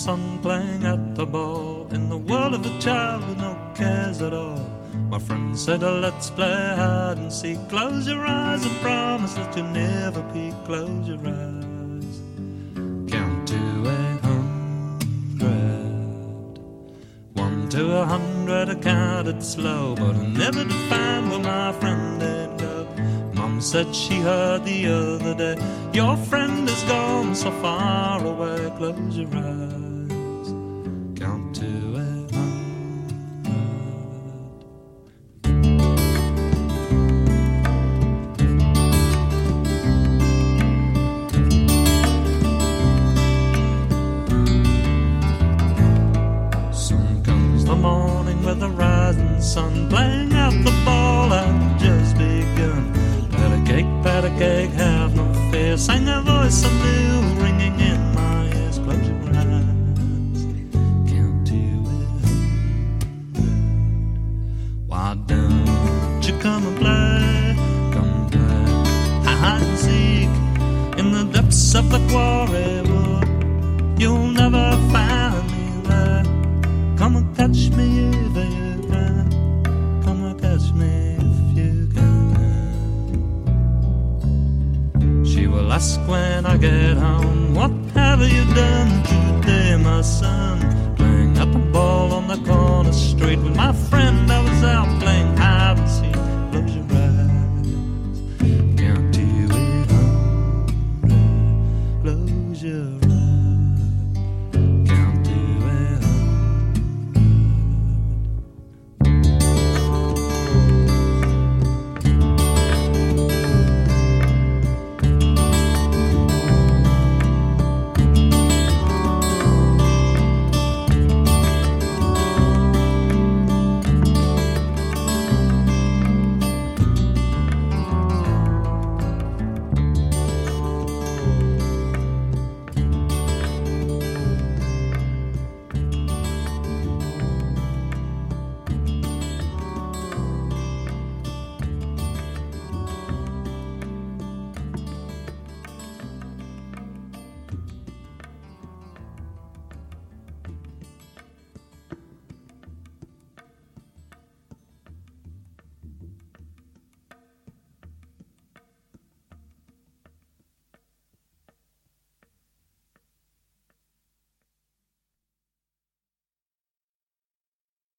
sun playing at the ball in the world of a child with no cares at all. My friend said, let's play hide and seek. Close your eyes and promise that you'll never peek. Close your eyes, count to 100. 1 to 100, I counted slow, but I never did find where my friend did go. Mom said she heard the other day, your friend is gone so far away. Close your eyes, count to 100. Soon comes the morning with the rising sun, playing out the ball had just begun. Pat a cake, have no fear. Sang a voice I knew ringing in my ears. Close your eyes, count to 100. Why don't you come and play? Come play hide and seek in the depths of the quarry wood. You'll never find me there. Come and catch me if you can. Come and catch me if you can. She will ask when I get home, what have you done today, my son? Playing at the ball on the corner street with my friend. I was out playing